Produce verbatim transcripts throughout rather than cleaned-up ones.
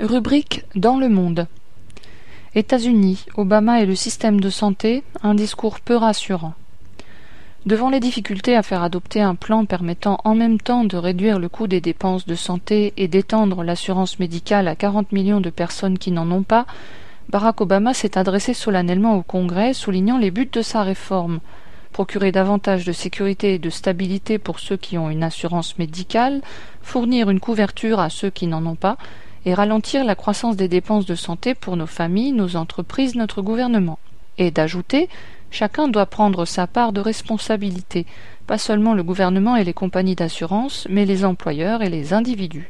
Rubrique dans le monde. États-Unis, Obama et le système de santé, un discours peu rassurant. Devant les difficultés à faire adopter un plan permettant en même temps de réduire le coût des dépenses de santé et d'étendre l'assurance médicale à quarante millions de personnes qui n'en ont pas, Barack Obama s'est adressé solennellement au Congrès, soulignant les buts de sa réforme. Procurer davantage de sécurité et de stabilité pour ceux qui ont une assurance médicale, fournir une couverture à ceux qui n'en ont pas, et ralentir la croissance des dépenses de santé pour nos familles, nos entreprises, notre gouvernement. Et d'ajouter, chacun doit prendre sa part de responsabilité, pas seulement le gouvernement et les compagnies d'assurance, mais les employeurs et les individus.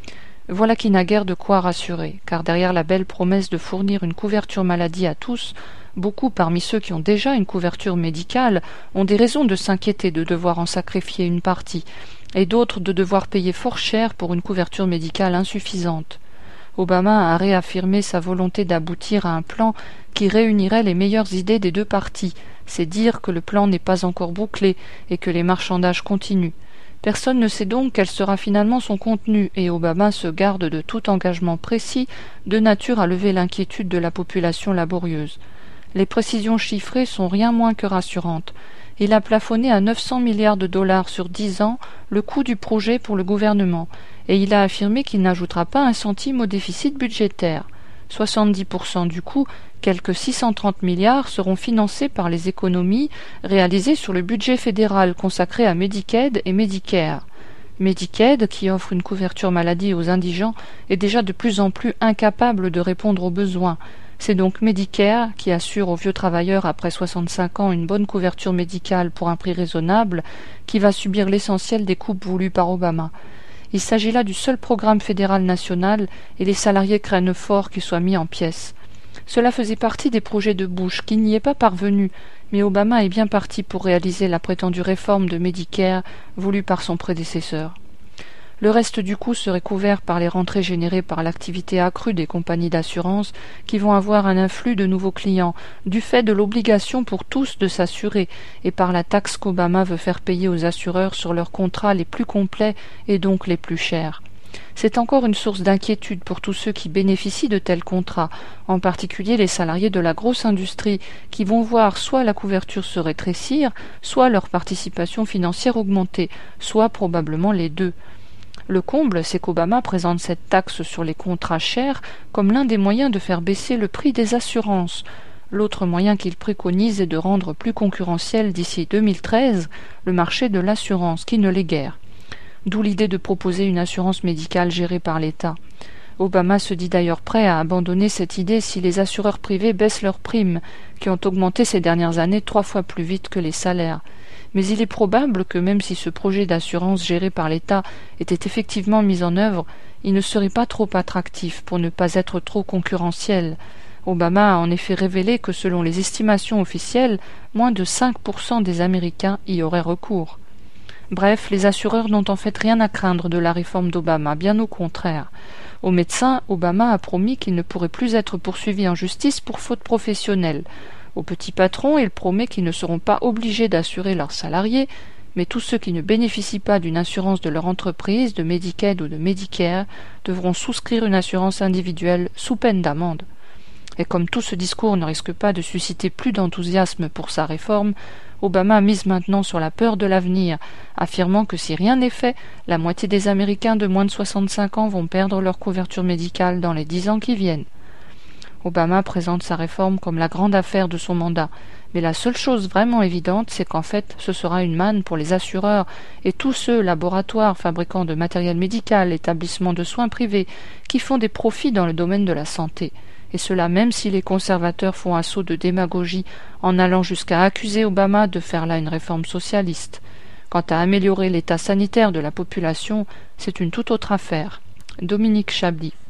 Voilà qui n'a guère de quoi rassurer, car derrière la belle promesse de fournir une couverture maladie à tous, beaucoup parmi ceux qui ont déjà une couverture médicale ont des raisons de s'inquiéter de devoir en sacrifier une partie, et d'autres de devoir payer fort cher pour une couverture médicale insuffisante. Obama a réaffirmé sa volonté d'aboutir à un plan qui réunirait les meilleures idées des deux parties. C'est dire que le plan n'est pas encore bouclé et que les marchandages continuent. Personne ne sait donc quel sera finalement son contenu, et Obama se garde de tout engagement précis de nature à lever l'inquiétude de la population laborieuse. Les précisions chiffrées sont rien moins que rassurantes. Il a plafonné à neuf cents milliards de dollars sur dix ans le coût du projet pour le gouvernement, et il a affirmé qu'il n'ajoutera pas un centime au déficit budgétaire. soixante-dix pour cent du coût, quelques six cent trente milliards, seront financés par les économies réalisées sur le budget fédéral consacré à Medicaid et Medicare. Medicaid, qui offre une couverture maladie aux indigents, est déjà de plus en plus incapable de répondre aux besoins. C'est donc Medicare, qui assure aux vieux travailleurs après soixante-cinq ans une bonne couverture médicale pour un prix raisonnable, qui va subir l'essentiel des coupes voulues par Obama. Il s'agit là du seul programme fédéral national, et les salariés craignent fort qu'il soit mis en pièces. Cela faisait partie des projets de Bush, qui n'y est pas parvenu, mais Obama est bien parti pour réaliser la prétendue réforme de Medicare voulue par son prédécesseur. Le reste du coût serait couvert par les rentrées générées par l'activité accrue des compagnies d'assurance qui vont avoir un afflux de nouveaux clients, du fait de l'obligation pour tous de s'assurer, et par la taxe qu'Obama veut faire payer aux assureurs sur leurs contrats les plus complets et donc les plus chers. C'est encore une source d'inquiétude pour tous ceux qui bénéficient de tels contrats, en particulier les salariés de la grosse industrie, qui vont voir soit la couverture se rétrécir, soit leur participation financière augmenter, soit probablement les deux. Le comble, c'est qu'Obama présente cette taxe sur les contrats chers comme l'un des moyens de faire baisser le prix des assurances. L'autre moyen qu'il préconise est de rendre plus concurrentiel d'ici deux mille treize le marché de l'assurance, qui ne l'est guère. D'où l'idée de proposer une assurance médicale gérée par l'État. Obama se dit d'ailleurs prêt à abandonner cette idée si les assureurs privés baissent leurs primes, qui ont augmenté ces dernières années trois fois plus vite que les salaires. Mais il est probable que même si ce projet d'assurance géré par l'État était effectivement mis en œuvre, il ne serait pas trop attractif pour ne pas être trop concurrentiel. Obama a en effet révélé que selon les estimations officielles, moins de cinq pour cent des Américains y auraient recours. Bref, les assureurs n'ont en fait rien à craindre de la réforme d'Obama, bien au contraire. Aux médecins, Obama a promis qu'ils ne pourraient plus être poursuivis en justice pour faute professionnelle. Aux petits patrons, il promet qu'ils ne seront pas obligés d'assurer leurs salariés, mais tous ceux qui ne bénéficient pas d'une assurance de leur entreprise, de Medicaid ou de Medicare, devront souscrire une assurance individuelle sous peine d'amende. Et comme tout ce discours ne risque pas de susciter plus d'enthousiasme pour sa réforme, Obama mise maintenant sur la peur de l'avenir, affirmant que si rien n'est fait, la moitié des Américains de moins de soixante-cinq ans vont perdre leur couverture médicale dans les dix ans qui viennent. Obama présente sa réforme comme la grande affaire de son mandat, mais la seule chose vraiment évidente, c'est qu'en fait, ce sera une manne pour les assureurs et tous ceux, laboratoires, fabricants de matériel médical, établissements de soins privés, qui font des profits dans le domaine de la santé. Et cela même si les conservateurs font assaut de démagogie en allant jusqu'à accuser Obama de faire là une réforme socialiste. Quant à améliorer l'état sanitaire de la population, c'est une toute autre affaire. Dominique Chablis.